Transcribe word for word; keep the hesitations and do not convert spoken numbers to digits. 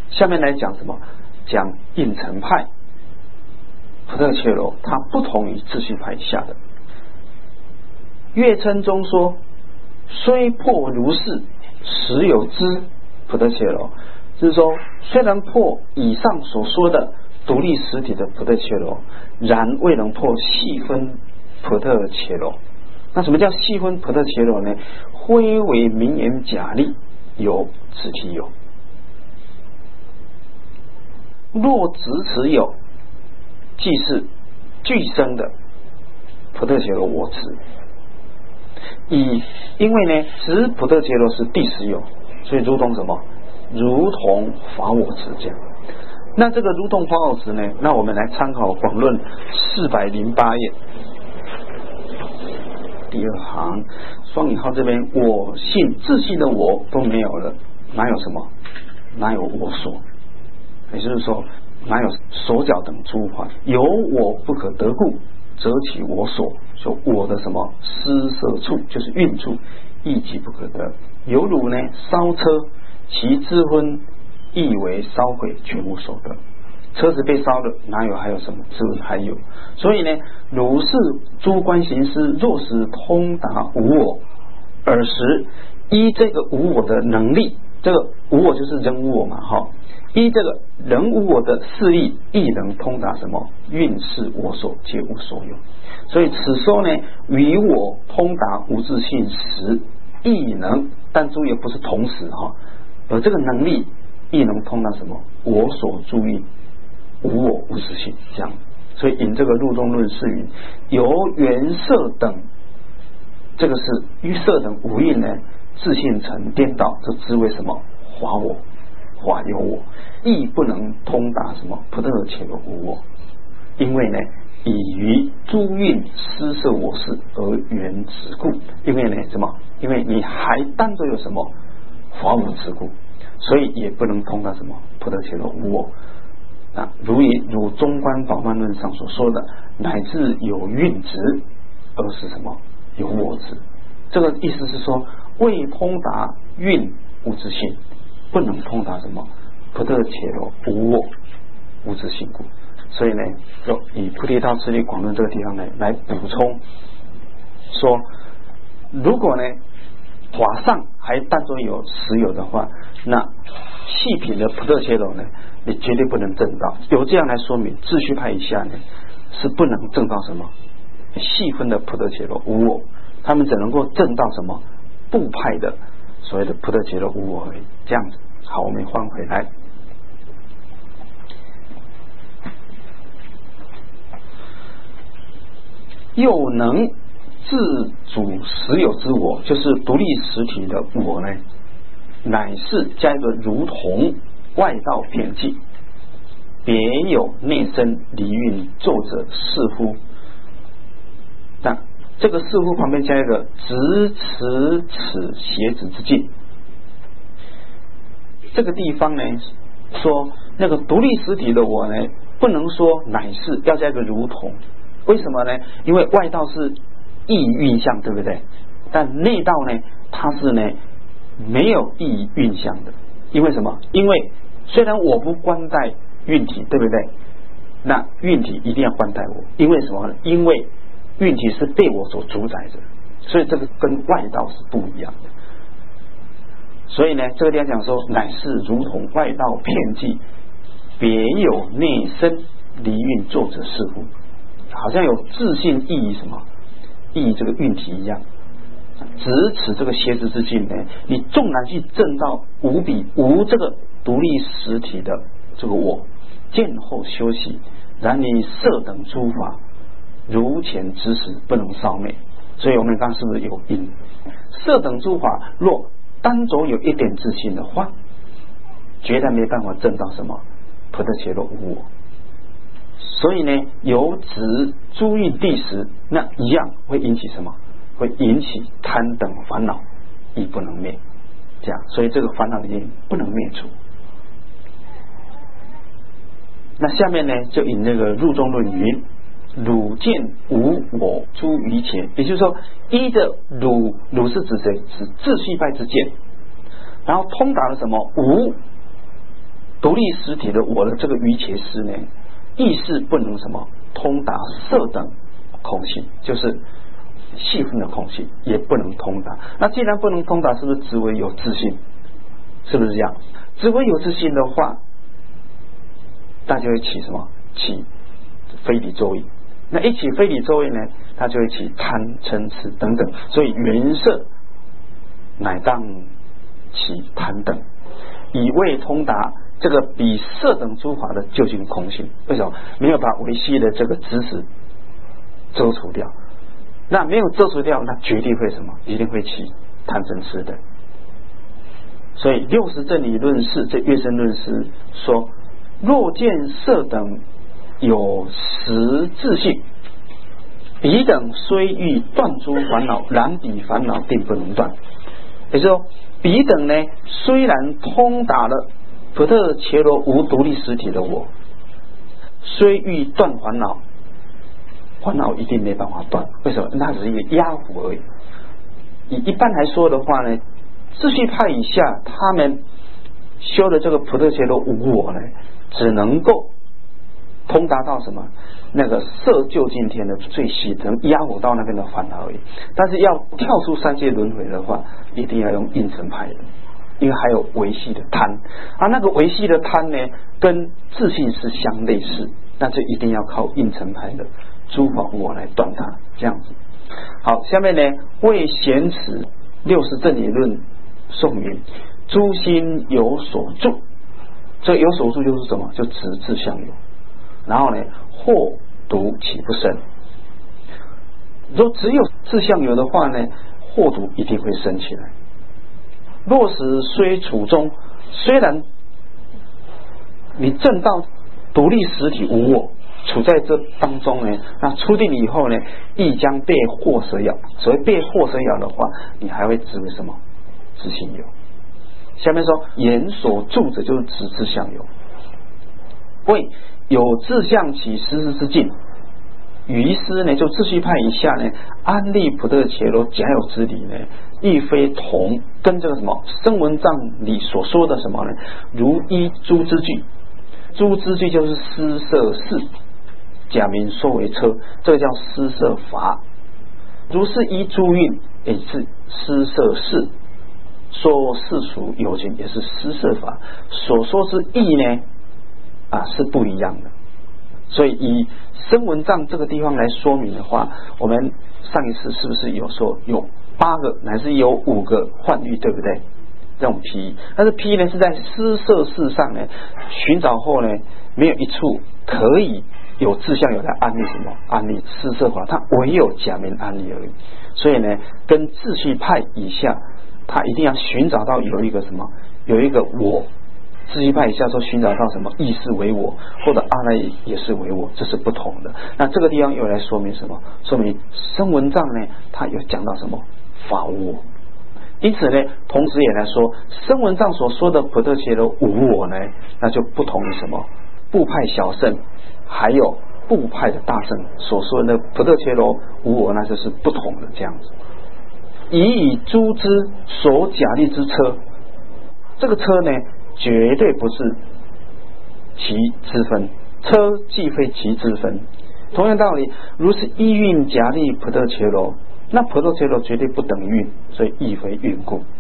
下面来讲什么？讲应成派普特伽罗，它不同于秩序派下的。乐称中说，虽破如是，实有之普特伽罗，就是说，虽然破以上所说的独立实体的普特伽罗，然未能破细分普特伽罗。那什么叫细分普特伽罗呢？非为名言假立，有此体有。若只此有，即是具生的普特伽罗我执。以因为呢，执普特伽罗是第十有，所以如同什么？如同法我执这样。那这个如同法我执呢？那我们来参考广论四百零八页第二行双引号这边，我信自信的我都没有了，哪有什么？哪有我所？也就是说，哪有手脚等诸法？有我不可得故，则起我所。说我的什么施舍处，就是运处，亦即不可得。犹如呢烧车，其之昏亦为烧毁，全无所得。车子被烧了，哪有还有什么？是不是还有？所以呢，如是诸观行识，若是通达无我，尔时依这个无我的能力，这个无我就是人无我嘛，哈。依这个人无我的势力，亦能通达什么？运是我所，皆无所有。所以此说呢，与我通达无自性时，亦能，但注意不是同时哈，而这个能力亦能通达什么？我所注意无我无自性这样。所以引这个入中论是云：由缘色等，这个是于色等无印呢，自性成颠倒，这知为什么？华我。华有我，亦不能通达什么普特伽罗无我，因为呢，以于诸蕴施设我事而缘之故。因为呢，什么？因为你还当作有什么华我之故，所以也不能通达什么普特伽罗无我。啊，如以如中观宝鬘论上所说的，乃至有蕴执，而是什么有我执。这个意思是说，未通达蕴无自性。不能通达什么普特伽罗无我无自性故。所以呢，就以菩提道次第广论这个地方呢来补充说，如果呢法上还当作有实有的话，那细品的普特伽罗呢，你绝对不能证到。有这样来说明，秩序派以下呢是不能证到什么细分的普特伽罗无我，他们只能够证到什么部派的所谓的普特伽罗无我而已。这样子，好，我们换回来。又能自主实有之我，就是独立实体的我呢，乃是加一个如同外道遍计，别有内身离蕴作者似乎。但这个似乎旁边加一个直持此邪子之境。这个地方呢，说那个独立实体的我呢，不能说乃是，要加一个如同。为什么呢？因为外道是意蕴相，对不对？但内道呢，它是呢没有意蕴相的。因为什么？因为虽然我不观待蕴体，对不对？那蕴体一定要观待我。因为什么呢？因为蕴体是被我所主宰着，所以这个跟外道是不一样的。所以呢，这个地方讲说，乃是如同外道遍计，别有内身离蕴作者似乎，好像有自性意义什么意义这个蕴体一样。只此这个邪执之境呢，你纵然去证到无比无这个独立实体的这个我，见后休息，然你色等诸法如前之时不能烧灭。所以我们刚刚是不是有因？色等诸法若单着有一点自信的话，绝对没办法证到什么普特伽罗无我。所以呢，由执诸蕴谛实，那一样会引起什么？会引起贪等烦恼，亦不能灭。这样，所以这个烦恼的因不能灭除。那下面呢，就引那个入中论云：汝见无我诸一切，也就是说，依着汝汝是指谁？指秩序派之见，然后通达了什么无独立实体的我的这个瑜伽师呢，意识不能什么通达色等空性，就是细分的空性也不能通达。那既然不能通达，是不是只为有自性？是不是这样？只为有自性的话，大家会起什么？起非理作意。那一起非理作意呢，它就会起贪嗔痴等等。所以缘色乃当起贪等，以未通达这个比色等诸法的究竟空性。为什么？没有把维系的这个知识遮除掉。那没有遮除掉，那绝对会什么？一定会起贪嗔痴的。所以六十正理论释这月生论师说，若见色等有实自性，彼等虽欲断诸烦恼，然彼烦恼定不能断。也就是说，彼等呢，虽然通达了普特伽罗无独立实体的我，虽欲断烦恼，烦恼一定没办法断。为什么？那只是一个压伏而已。以一般来说的话呢，秩序派以下他们修的这个普特伽罗无我呢，只能够通达到什么？那个色究竟天的最细，能压我到那边的烦恼而已。但是要跳出三界轮回的话，一定要用应成派的，因为还有维系的贪，而那个维系的贪呢，跟自信是相类似，那就一定要靠应成派的诸法我来断它，这样子。好，下面呢，为显此六十正理论颂云：诸心有所住。这有所住就是什么？就直自相有。然后呢，惑毒岂不生？若只有自相有的话呢，惑毒一定会生起来。若时虽处中，虽然你证到独立实体无我，处在这当中呢，那出定以后呢，亦将被惑所咬。所谓被惑所咬的话，你还会指为什么？自性有。下面说言所住者就是直自相有。为有自相起实实之境，于是呢，就秩序派以下呢，安立普特伽罗假有之理呢，亦非同跟这个什么声闻藏里所说的什么呢？如依诸之句，诸之句就是施设事，假名说为车，这个叫施设法。如是依诸运，也是施设事，说世俗有情也是施设法，所说之意呢？啊，是不一样的。所以以声闻藏这个地方来说明的话，我们上一次是不是有说有八个乃至有五个幻喻，对不对？这种批，但是批呢是在施设事上呢寻找后呢，没有一处可以有志向有来安利什么安利施设法，它唯有假名安利而已。所以呢，跟秩序派以下，他一定要寻找到有一个什么，有一个我。秩序派以下说寻找到什么意识为我，或者阿赖也是为我，这是不同的。那这个地方又来说明什么？说明声闻藏呢，它有讲到什么法无我。因此呢，同时也来说声闻藏所说的普特伽罗无我呢，那就不同于什么部派小圣还有部派的大圣所说的普特伽罗无我，那就是不同的这样子。以以诸之所假立之车，这个车呢绝对不是其之分，车既非其之分。同样道理，如是一运假立普特伽罗，那普特伽罗绝对不等于运，所以亦非运故。